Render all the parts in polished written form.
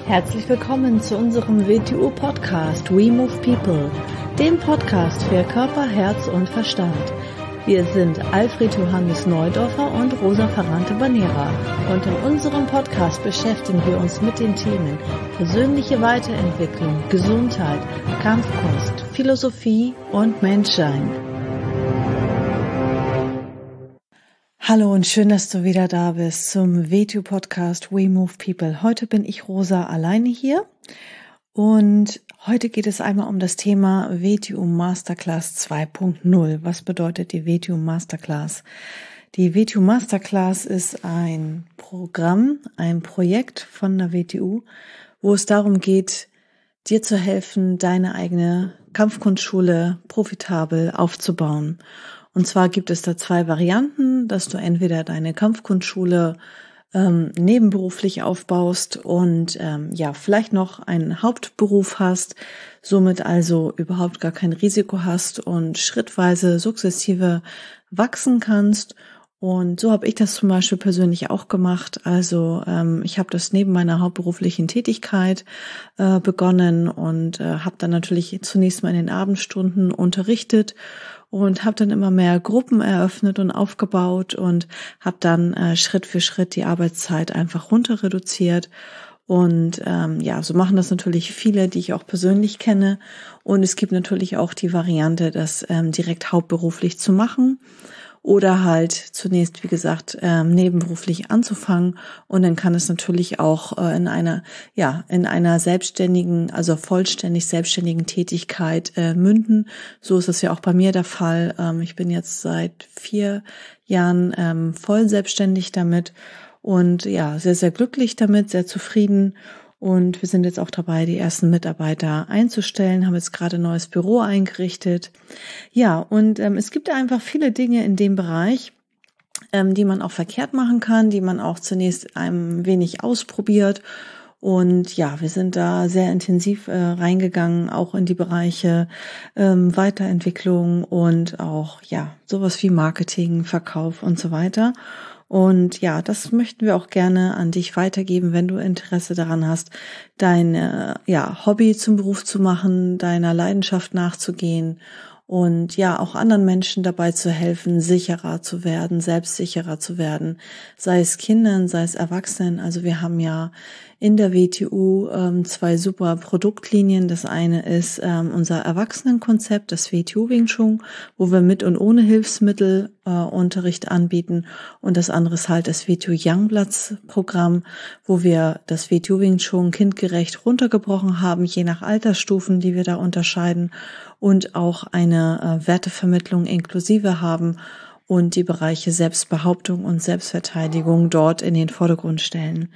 Herzlich willkommen zu unserem WTU-Podcast We Move People, dem Podcast für Körper, Herz und Verstand. Wir sind Alfred Johannes Neudorfer und Rosa Ferrante-Banera und in unserem Podcast beschäftigen wir uns mit den Themen persönliche Weiterentwicklung, Gesundheit, Kampfkunst, Philosophie und Menschsein. Hallo und schön, dass du wieder da bist zum WTU-Podcast We Move People. Heute bin ich Rosa alleine hier und heute geht es einmal um das Thema WTU Masterclass 2.0. Was bedeutet die WTU Masterclass? Die WTU Masterclass ist ein Programm, ein Projekt von der WTU, wo es darum geht, dir zu helfen, deine eigene Kampfkunstschule profitabel aufzubauen. Und zwar gibt es da zwei Varianten, dass du entweder deine Kampfkunstschule nebenberuflich aufbaust und vielleicht noch einen Hauptberuf hast, somit also überhaupt gar kein Risiko hast und schrittweise sukzessive wachsen kannst. Und so habe ich das zum Beispiel persönlich auch gemacht. Also ich habe das neben meiner hauptberuflichen Tätigkeit begonnen und habe dann natürlich zunächst mal in den Abendstunden unterrichtet und habe dann immer mehr Gruppen eröffnet und aufgebaut und habe dann Schritt für Schritt die Arbeitszeit einfach runter reduziert. Und so machen das natürlich viele, die ich auch persönlich kenne. Und es gibt natürlich auch die Variante, das direkt hauptberuflich zu machen. Oder halt zunächst, wie gesagt, nebenberuflich anzufangen und dann kann es natürlich auch in einer selbstständigen, also vollständig selbstständigen Tätigkeit münden. So ist es ja auch bei mir der Fall. Ich bin jetzt seit 4 Jahren voll selbstständig damit und ja, sehr, sehr glücklich damit, sehr zufrieden. Und wir sind jetzt auch dabei, die ersten Mitarbeiter einzustellen, haben jetzt gerade ein neues Büro eingerichtet. Ja, und es gibt einfach viele Dinge in dem Bereich, die man auch verkehrt machen kann, die man auch zunächst ein wenig ausprobiert. Und ja, wir sind da sehr intensiv reingegangen, auch in die Bereiche Weiterentwicklung und auch sowas wie Marketing, Verkauf und so weiter. Und ja, das möchten wir auch gerne an dich weitergeben, wenn du Interesse daran hast, dein Hobby zum Beruf zu machen, deiner Leidenschaft nachzugehen und ja, auch anderen Menschen dabei zu helfen, sicherer zu werden, selbstsicherer zu werden, sei es Kindern, sei es Erwachsenen. Also wir haben ja in der WTU 2 super Produktlinien. Das eine ist unser Erwachsenenkonzept, das WTU Wing Chun, wo wir mit und ohne Hilfsmittel Unterricht anbieten. Und das andere ist halt das WTU Youngblood Programm, wo wir das WTU Wing Chun kindgerecht runtergebrochen haben, je nach Altersstufen, die wir da unterscheiden, und auch eine Wertevermittlung inklusive haben und die Bereiche Selbstbehauptung und Selbstverteidigung dort in den Vordergrund stellen.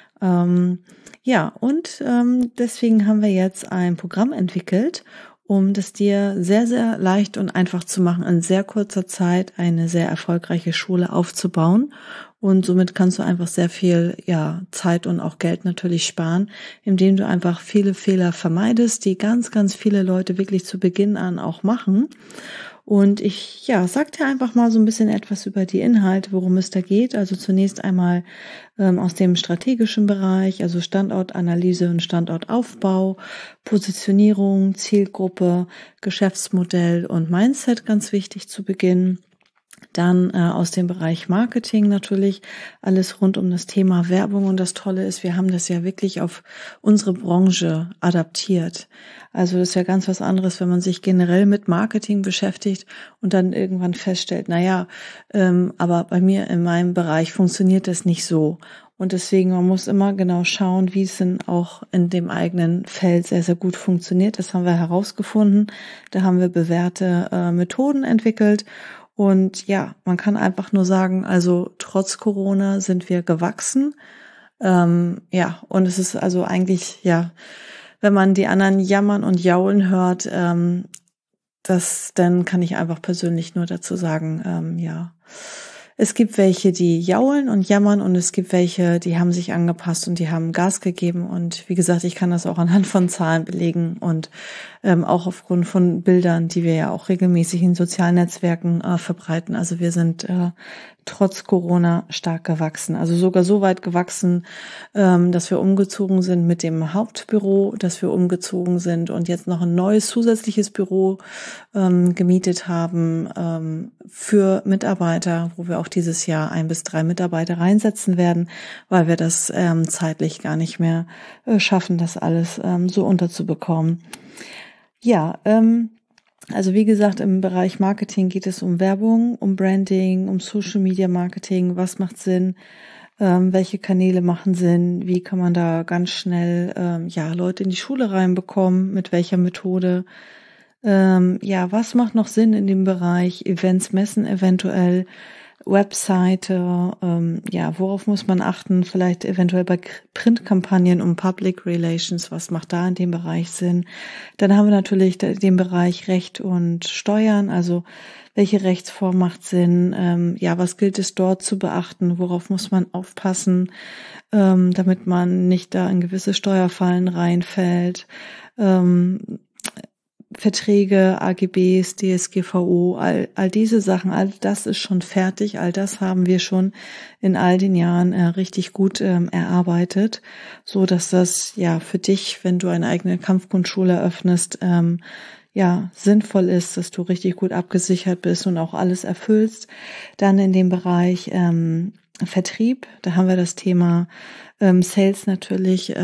Deswegen haben wir jetzt ein Programm entwickelt, um das dir sehr, sehr leicht und einfach zu machen, in sehr kurzer Zeit eine sehr erfolgreiche Schule aufzubauen. Und somit kannst du einfach sehr viel Zeit und auch Geld natürlich sparen, indem du einfach viele Fehler vermeidest, die ganz, ganz viele Leute wirklich zu Beginn an auch machen. Und ich sag dir einfach mal so ein bisschen etwas über die Inhalte, worum es da geht. Also zunächst einmal aus dem strategischen Bereich, also Standortanalyse und Standortaufbau, Positionierung, Zielgruppe, Geschäftsmodell und Mindset, ganz wichtig zu Beginn. Dann aus dem Bereich Marketing natürlich alles rund um das Thema Werbung. Und das Tolle ist, wir haben das ja wirklich auf unsere Branche adaptiert. Also das ist ja ganz was anderes, wenn man sich generell mit Marketing beschäftigt und dann irgendwann feststellt, aber bei mir in meinem Bereich funktioniert das nicht so. Und deswegen, man muss immer genau schauen, wie es denn auch in dem eigenen Feld sehr, sehr gut funktioniert. Das haben wir herausgefunden. Da haben wir bewährte Methoden entwickelt. Und ja, man kann einfach nur sagen, also trotz Corona sind wir gewachsen. Und es ist also eigentlich, wenn man die anderen jammern und jaulen hört, dann kann ich einfach persönlich nur dazu sagen, Es gibt welche, die jaulen und jammern und es gibt welche, die haben sich angepasst und die haben Gas gegeben. Und wie gesagt, ich kann das auch anhand von Zahlen belegen und auch aufgrund von Bildern, die wir ja auch regelmäßig in sozialen Netzwerken verbreiten. Also wir sind trotz Corona stark gewachsen. Also sogar so weit gewachsen, dass wir umgezogen sind mit dem Hauptbüro, dass wir umgezogen sind und jetzt noch ein neues zusätzliches Büro gemietet haben für Mitarbeiter, wo wir auch dieses Jahr 1 bis 3 Mitarbeiter reinsetzen werden, weil wir das zeitlich gar nicht mehr schaffen, das alles so unterzubekommen. Ja, also wie gesagt, im Bereich Marketing geht es um Werbung, um Branding, um Social Media Marketing. Was macht Sinn? Welche Kanäle machen Sinn? Wie kann man da ganz schnell Leute in die Schule reinbekommen? Mit welcher Methode? Was macht noch Sinn in dem Bereich Events, Messen eventuell? Webseite, worauf muss man achten? Vielleicht eventuell bei Printkampagnen um Public Relations, was macht da in dem Bereich Sinn? Dann haben wir natürlich den Bereich Recht und Steuern, also welche Rechtsform macht Sinn? Was gilt es dort zu beachten? Worauf muss man aufpassen, damit man nicht da in gewisse Steuerfallen reinfällt? Verträge, AGBs, DSGVO, all diese Sachen, all das ist schon fertig, all das haben wir schon in all den Jahren richtig gut erarbeitet, so dass das für dich, wenn du eine eigene Kampfkunstschule eröffnest, sinnvoll ist, dass du richtig gut abgesichert bist und auch alles erfüllst. Dann in dem Bereich Vertrieb, da haben wir das Thema Sales natürlich,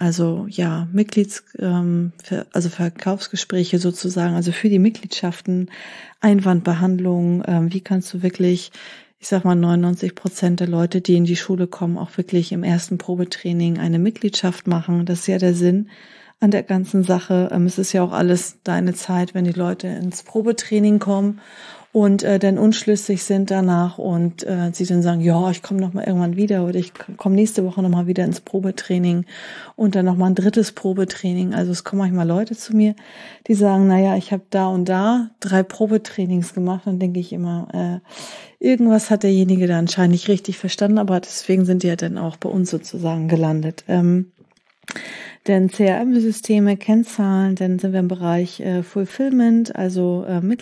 Verkaufsgespräche sozusagen, also für die Mitgliedschaften, Einwandbehandlung, wie kannst du wirklich, 99% der Leute, die in die Schule kommen, auch wirklich im ersten Probetraining eine Mitgliedschaft machen. Das ist ja der Sinn an der ganzen Sache. Es ist ja auch alles deine Zeit, wenn die Leute ins Probetraining kommen und dann unschlüssig sind danach und sie dann sagen, ja, ich komme noch mal irgendwann wieder oder ich komme nächste Woche noch mal wieder ins Probetraining und dann noch mal ein drittes Probetraining. Also es kommen manchmal Leute zu mir, die sagen, ich habe da und da 3 Probetrainings gemacht. Dann denke ich immer, irgendwas hat derjenige da anscheinend nicht richtig verstanden, aber deswegen sind die ja dann auch bei uns sozusagen gelandet. Denn CRM-Systeme, Kennzahlen, dann sind wir im Bereich Fulfillment, also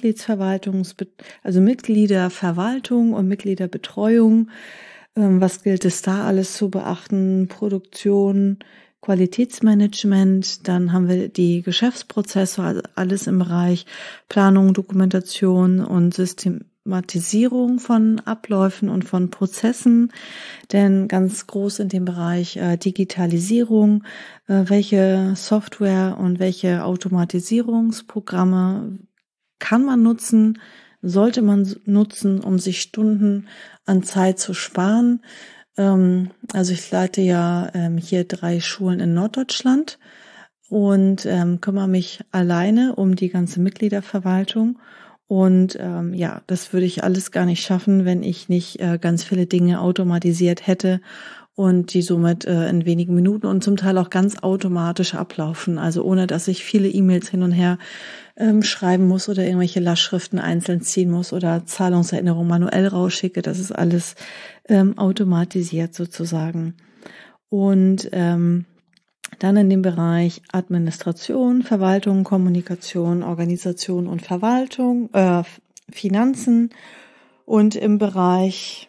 Mitgliederverwaltung und Mitgliederbetreuung. Was gilt es da alles zu beachten? Produktion, Qualitätsmanagement, dann haben wir die Geschäftsprozesse, also alles im Bereich Planung, Dokumentation und Systematisierung von Abläufen und von Prozessen, denn ganz groß in dem Bereich Digitalisierung, welche Software und welche Automatisierungsprogramme kann man nutzen, sollte man nutzen, um sich Stunden an Zeit zu sparen. Also ich leite hier 3 Schulen in Norddeutschland und kümmere mich alleine um die ganze Mitgliederverwaltung. Und das würde ich alles gar nicht schaffen, wenn ich nicht ganz viele Dinge automatisiert hätte und die somit in wenigen Minuten und zum Teil auch ganz automatisch ablaufen. Also ohne, dass ich viele E-Mails hin und her schreiben muss oder irgendwelche Lastschriften einzeln ziehen muss oder Zahlungserinnerungen manuell rausschicke. Das ist alles automatisiert sozusagen. Und dann in dem Bereich Administration, Verwaltung, Kommunikation, Organisation und Verwaltung, Finanzen und im Bereich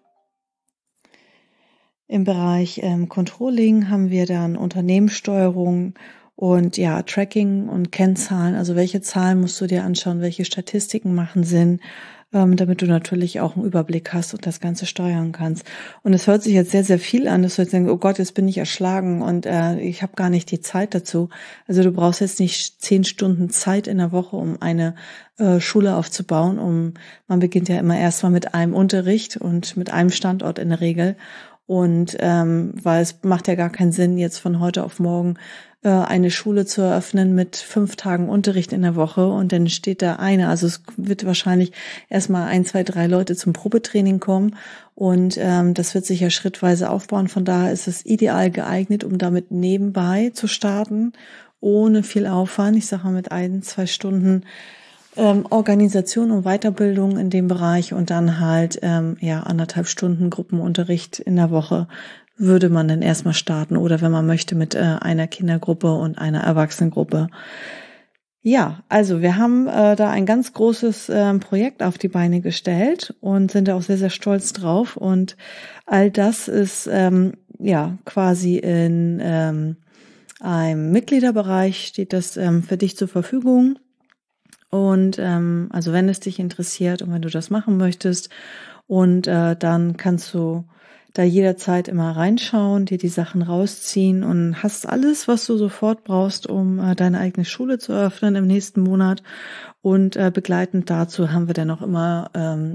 Controlling haben wir dann Unternehmenssteuerung und Tracking und Kennzahlen. Also welche Zahlen musst du dir anschauen, welche Statistiken machen Sinn, damit du natürlich auch einen Überblick hast und das Ganze steuern kannst. Und es hört sich jetzt sehr, sehr viel an, dass du jetzt denkst, oh Gott, jetzt bin ich erschlagen und ich habe gar nicht die Zeit dazu. Also du brauchst jetzt nicht 10 Stunden Zeit in der Woche, um eine Schule aufzubauen. Man beginnt ja immer erstmal mit einem Unterricht und mit einem Standort in der Regel. Und weil es macht ja gar keinen Sinn, jetzt von heute auf morgen eine Schule zu eröffnen mit 5 Tagen Unterricht in der Woche und dann steht da eine. Also es wird wahrscheinlich erstmal 1, 2, 3 Leute zum Probetraining kommen und das wird sich ja schrittweise aufbauen. Von daher ist es ideal geeignet, um damit nebenbei zu starten, ohne viel Aufwand. Ich sage mal mit 1, 2 Stunden Organisation und Weiterbildung in dem Bereich und dann halt 1,5 Stunden Gruppenunterricht in der Woche würde man dann erstmal starten oder wenn man möchte mit einer Kindergruppe und einer Erwachsenengruppe. Ja, also wir haben da ein ganz großes Projekt auf die Beine gestellt und sind da auch sehr, sehr stolz drauf. Und all das ist quasi in einem Mitgliederbereich steht das für dich zur Verfügung. Und also wenn es dich interessiert und wenn du das machen möchtest und dann kannst du da jederzeit immer reinschauen, dir die Sachen rausziehen und hast alles, was du sofort brauchst, um deine eigene Schule zu eröffnen im nächsten Monat. Und begleitend dazu haben wir dann auch immer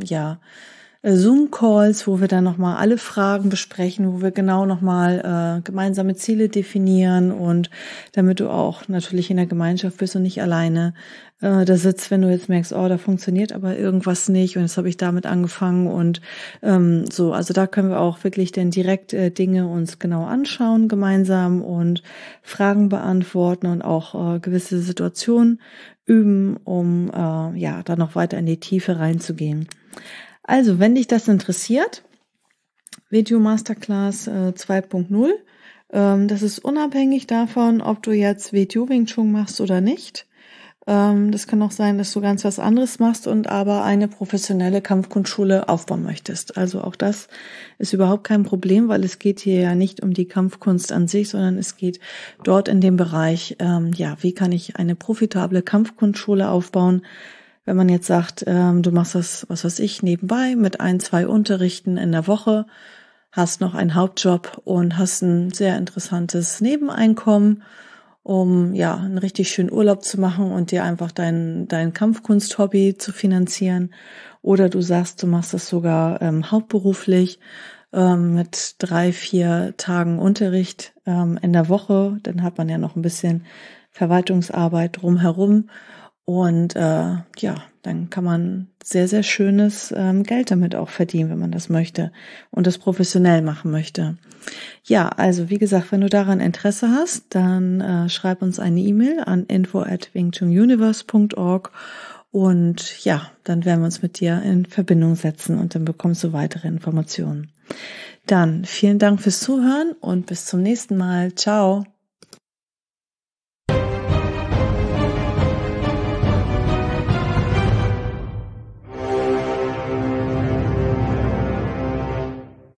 Zoom-Calls, wo wir dann nochmal alle Fragen besprechen, wo wir genau nochmal gemeinsame Ziele definieren und damit du auch natürlich in der Gemeinschaft bist und nicht alleine da sitzt, wenn du jetzt merkst, oh, da funktioniert aber irgendwas nicht und jetzt habe ich damit angefangen und also da können wir auch wirklich dann direkt Dinge uns genau anschauen gemeinsam und Fragen beantworten und auch gewisse Situationen üben, um da noch weiter in die Tiefe reinzugehen. Also, wenn dich das interessiert, Video Masterclass 2.0, das ist unabhängig davon, ob du jetzt Video Wing Chun machst oder nicht. Das kann auch sein, dass du ganz was anderes machst und aber eine professionelle Kampfkunstschule aufbauen möchtest. Also auch das ist überhaupt kein Problem, weil es geht hier ja nicht um die Kampfkunst an sich, sondern es geht dort in dem Bereich, wie kann ich eine profitable Kampfkunstschule aufbauen. Wenn man jetzt sagt, du machst das, was weiß ich, nebenbei mit 1-2 Unterrichten in der Woche, hast noch einen Hauptjob und hast ein sehr interessantes Nebeneinkommen, um einen richtig schönen Urlaub zu machen und dir einfach dein Kampfkunst-Hobby zu finanzieren. Oder du sagst, du machst das sogar hauptberuflich mit 3-4 Tagen Unterricht in der Woche. Dann hat man ja noch ein bisschen Verwaltungsarbeit drumherum. Und dann kann man sehr, sehr schönes Geld damit auch verdienen, wenn man das möchte und das professionell machen möchte. Ja, also wie gesagt, wenn du daran Interesse hast, dann schreib uns eine E-Mail an info@wingchununiverse.org und dann werden wir uns mit dir in Verbindung setzen und dann bekommst du weitere Informationen. Dann vielen Dank fürs Zuhören und bis zum nächsten Mal. Ciao.